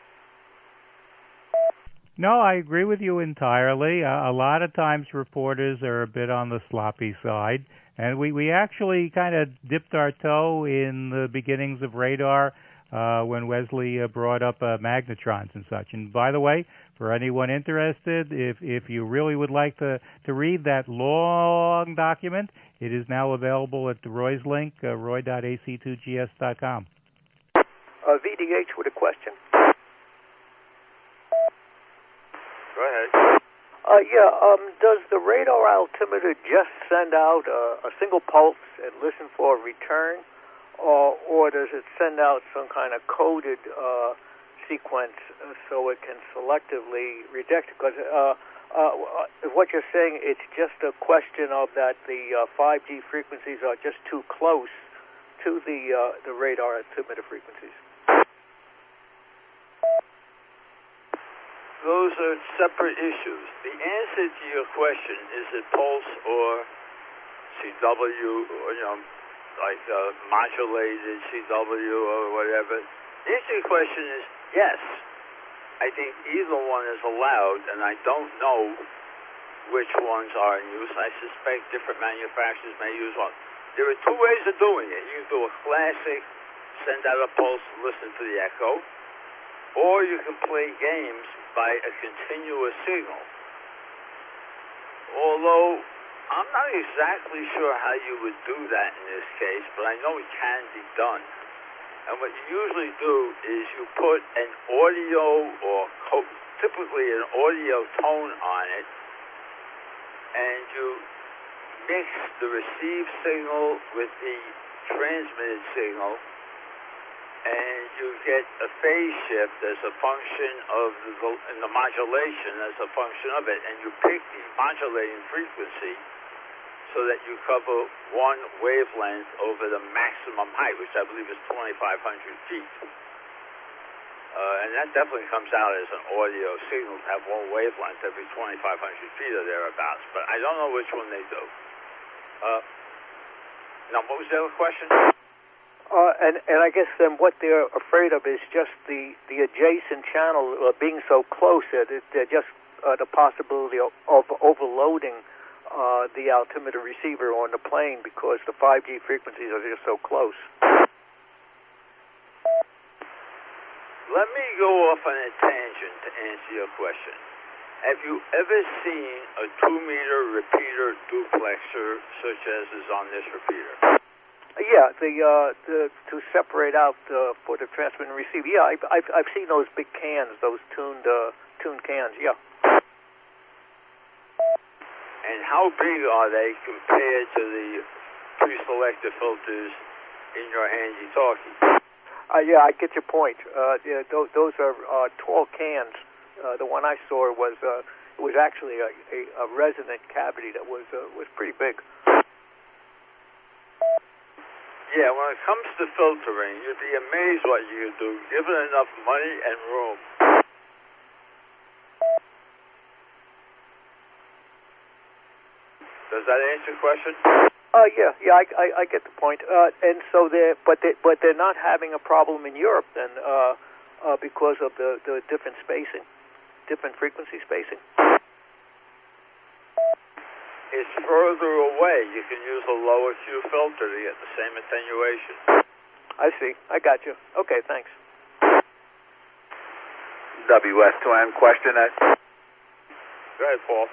No, I agree with you entirely. Uh, a lot of times reporters are a bit on the sloppy side, and we, we actually kind of dipped our toe in the beginnings of radar uh, when Wesley uh, brought up uh, magnetrons and such. And by the way, for anyone interested, if if you really would like to, to read that long document, it is now available at Roy's link, uh, roy dot a c two g s dot com. Uh, V D H with a question. Go ahead. Uh, yeah, um, does the radar altimeter just send out uh, a single pulse and listen for a return, or, or does it send out some kind of coded uh, sequence uh, so it can selectively reject it? Because uh, uh, what you're saying, it's just a question of that the uh, five G frequencies are just too close to the uh, the radar altimeter frequencies. Those are separate issues. The answer to your question, is it pulse or C W, or, you know, like uh, modulated C W or whatever? The answer to your question is yes. I think either one is allowed, and I don't know which ones are in use. I suspect different manufacturers may use one. There are two ways of doing it. You can do a classic, send out a pulse, listen for the echo, or you can play games by a continuous signal. Although I'm not exactly sure how you would do that in this case, but I know it can be done. And what you usually do is you put an audio or co- typically an audio tone on it, and you mix the received signal with the transmitted signal, and you get a phase shift as a function of the, and the modulation as a function of it, and you pick the modulating frequency so that you cover one wavelength over the maximum height, which I believe is twenty-five hundred feet. Uh, and that definitely comes out as an audio signal to have one wavelength every twenty-five hundred feet or thereabouts, but I don't know which one they do. Uh, now, what was the other question? Uh, and, and I guess then what they're afraid of is just the, the adjacent channel uh, being so close that it, they're just uh, the possibility of, of overloading uh, the altimeter receiver on the plane because the five G frequencies are just so close. Let me go off on a tangent to answer your question. Have you ever seen a two-meter repeater duplexer such as is on this repeater? Yeah, the, uh, the to separate out uh, for the transmit and receive. Yeah, I've, I've I've seen those big cans, those tuned uh, tuned cans. Yeah. And how how big are they compared to the pre-selected filters in your handy-talkie? Uh, yeah, I get your point. Uh, yeah, those, those are uh, tall cans. Uh, the one I saw was uh, it was actually a, a, a resonant cavity that was uh, was pretty big. Yeah, when it comes to filtering, you'd be amazed what you can do, given enough money and room. Does that answer your question? Uh, yeah, yeah, I, I, I get the point. Uh, and so they're, but they, but they're not having a problem in Europe then, uh, uh, because of the, the different spacing, different frequency spacing. It's further away. You can use a lower Q filter to get the same attenuation. I see. I got you. Okay, thanks. W S two N question. Uh, Go ahead, Paul.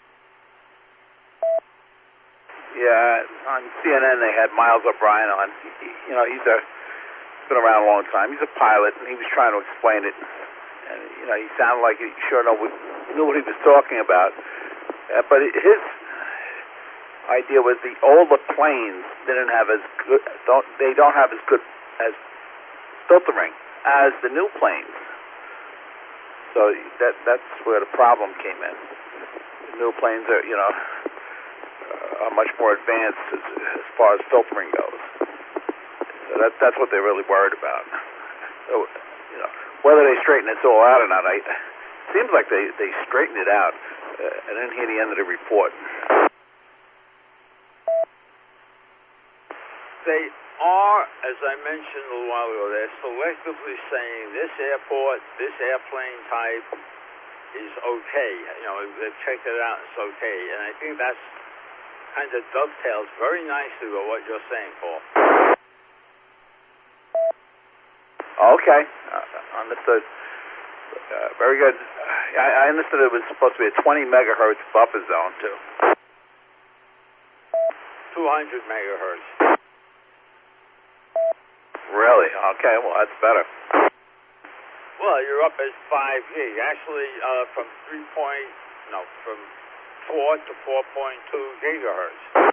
Yeah, on C N N they had Miles O'Brien on. He, you know, he's a been around a long time. He's a pilot, and he was trying to explain it. And you know, he sounded like he sure know what, knew what he was talking about. Uh, but it, his idea was the older planes didn't have as good. Don't they don't have as good as filtering as the new planes. So that that's where the problem came in. The new planes are, you know, are much more advanced as, as far as filtering goes. So that, that's what they're really worried about. So, you know, whether they straighten it all out or not, I, it seems like they, they straightened it out. Uh, I didn't hear the end of the report. They are, as I mentioned a little while ago, they're selectively saying this airport, this airplane type is okay. You know, they've checked it out, it's okay. And I think that's kind of dovetails very nicely with what you're saying, Paul. Okay, uh, understood. Uh, very good. I, I understood it was supposed to be a twenty megahertz buffer zone, too. two hundred megahertz. Really? Okay, well, that's better. Well, you're up at five gig. Actually, uh, from three point, no, from four to four point two gigahertz.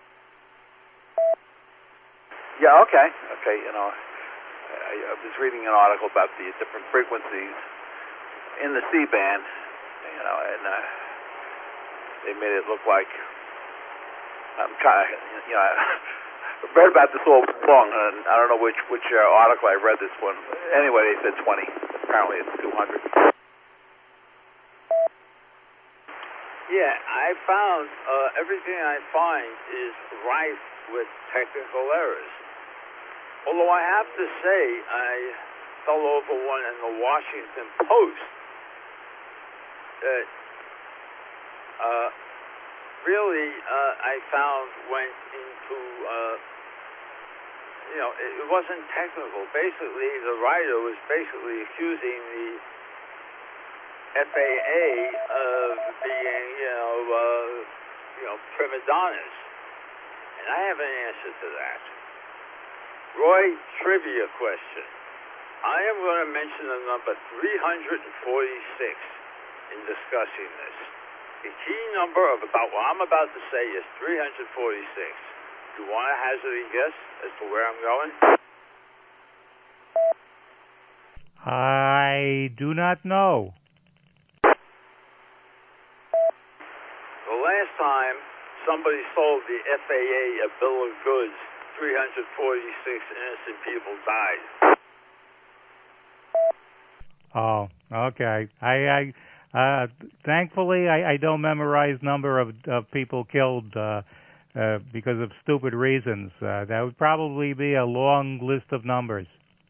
Yeah, okay. Okay, you know, I, I was reading an article about the different frequencies in the C-band, you know, and uh, they made it look like, I'm kind of, you know, I've read about this all along, and I don't know which, which uh, article I read this one. Anyway, they said twenty. Apparently it's two hundred. Yeah, I found uh, everything I find is rife with technical errors. Although I have to say, I fell over one in the Washington Post that uh, really uh, I found went into, uh, you know, it, it wasn't technical. Basically, the writer was basically accusing the F A A of being, you know, uh, you know, prima donnas. And I have an answer to that. Roy, trivia question. I am going to mention the number three hundred forty-six in discussing this. The key number of about what I'm about to say is three hundred forty-six. Do you want to hazard a guess as to where I'm going? I do not know. The last time somebody sold the F A A a bill of goods, three hundred forty-six innocent people died. Oh, okay. I, I uh, thankfully I, I don't memorize number of, of people killed uh, uh, because of stupid reasons. Uh, that would probably be a long list of numbers.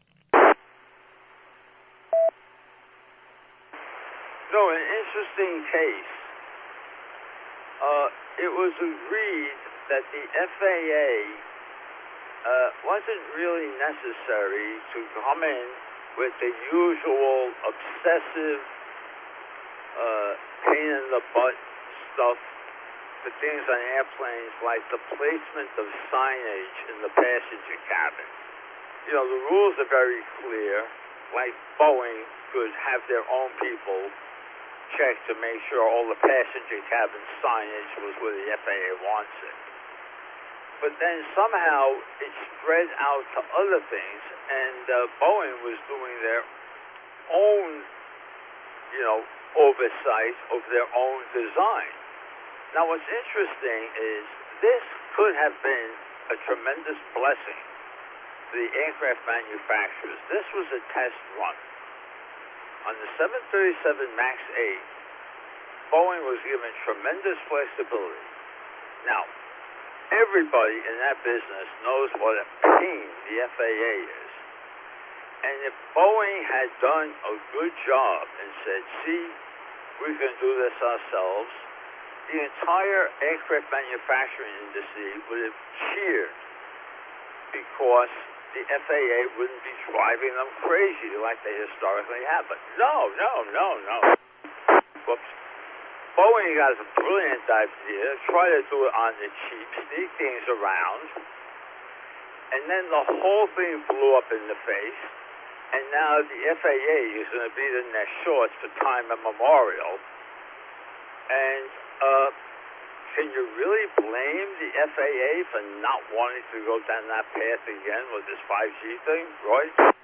So, an interesting case. Uh, it was agreed that the F A A uh, wasn't really necessary to come in with the usual obsessive uh, pain in the butt stuff for things on airplanes, like the placement of signage in the passenger cabin. You know, the rules are very clear. Like Boeing could have their own people check to make sure all the passenger cabin signage was where the F A A wants it. But then somehow it spread out to other things, and uh, Boeing was doing their own, you know, oversight of their own design. Now, what's interesting is this could have been a tremendous blessing to the aircraft manufacturers. This was a test run. On the seven thirty-seven MAX eight, Boeing was given tremendous flexibility. Now, everybody in that business knows what a pain the F A A is. And if Boeing had done a good job and said, see, we can do this ourselves, the entire aircraft manufacturing industry would have cheered because the F A A wouldn't be driving them crazy like they historically have. But no, no, no, no. Whoops. Boeing got a brilliant idea, try to do it on the cheap, sneak things around, and then the whole thing blew up in the face, and now the F A A is going to be in their shorts for time immemorial. And uh, can you really blame the F A A for not wanting to go down that path again with this five G thing, Roy?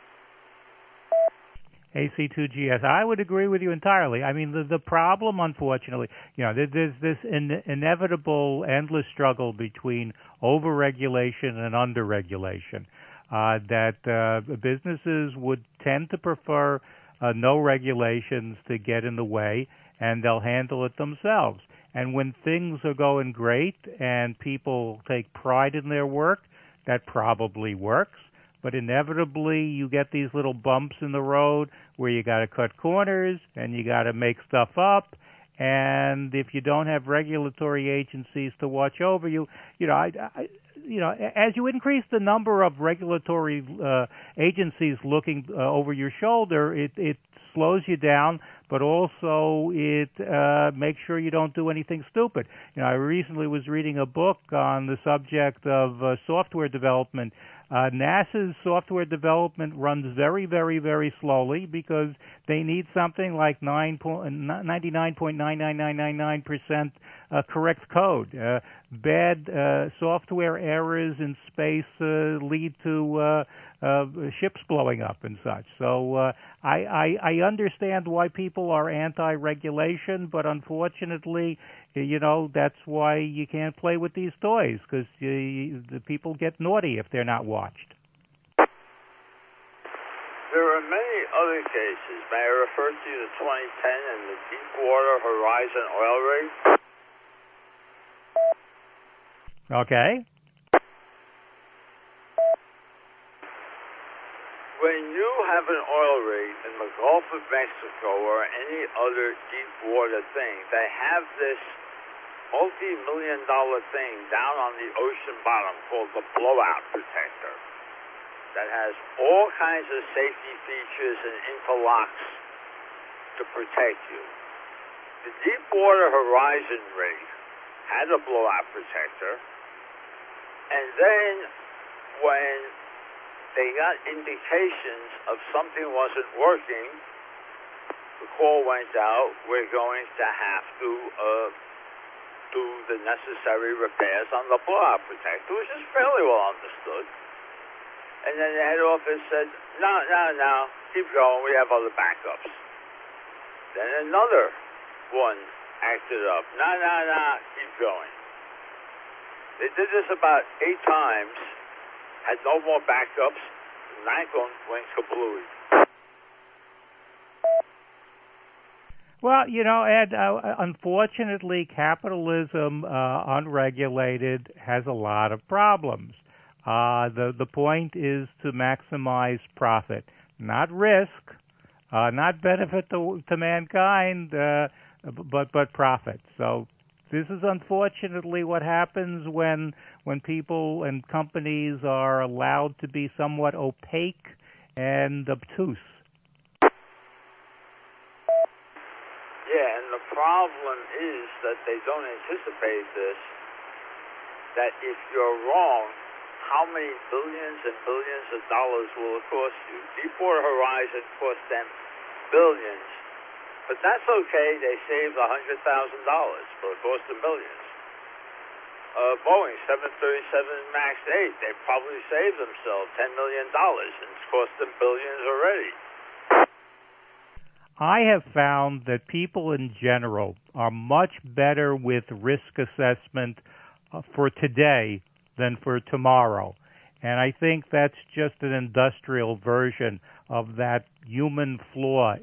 A C two G S. I would agree with you entirely. I mean, the the problem, unfortunately, you know, there's this in, inevitable endless struggle between overregulation and underregulation. Uh, that uh, businesses would tend to prefer uh, no regulations to get in the way, and they'll handle it themselves. And when things are going great and people take pride in their work, that probably works. But inevitably, you get these little bumps in the road where you got to cut corners and you got to make stuff up. And if you don't have regulatory agencies to watch over you, you know, I, I, you know, as you increase the number of regulatory uh, agencies looking uh, over your shoulder, it, it slows you down, but also it uh, makes sure you don't do anything stupid. You know, I recently was reading a book on the subject of uh, software development. Uh, NASA's software development runs very, very, very slowly because they need something like ninety-nine point nine nine nine nine nine percent uh, correct code. Uh, bad uh, software errors in space uh, lead to uh, uh, ships blowing up and such. So uh, I, I, I understand why people are anti-regulation, but unfortunately, you know, that's why you can't play with these toys, because the people get naughty if they're not watched. There are many other cases. May I refer to you to twenty ten and the Deepwater Horizon oil rig? Okay. When you have an oil rig in the Gulf of Mexico or any other deep water thing, they have this multi-million dollar thing down on the ocean bottom called the blowout protector that has all kinds of safety features and interlocks to protect you. The Deepwater Horizon rig had a blowout protector, and then when they got indications of something wasn't working, the call went out, we're going to have to uh, do the necessary repairs on the blowout protector, which is fairly well understood. And then the head office said, no, no, no, keep going, we have other backups. Then another one acted up, no, no, no, keep going. They did this about eight times, had no more backups, ninth one went kablooey. Well, you know, Ed, uh, unfortunately, capitalism, uh, unregulated, has a lot of problems. Uh, the the point is to maximize profit, not risk, uh, not benefit to, to mankind, uh, but but profit. So this is unfortunately what happens when when people and companies are allowed to be somewhat opaque and obtuse. Yeah, and the problem is that they don't anticipate this, that if you're wrong, how many billions and billions of dollars will it cost you? Deepwater Horizon cost them billions But that's okay. They saved one hundred thousand dollars for a cost of millions. Uh, Boeing seven thirty-seven MAX eight, they probably saved themselves ten million dollars, and it's cost them billions already. I have found that people in general are much better with risk assessment uh, for today than for tomorrow. And I think that's just an industrial version of that human flaw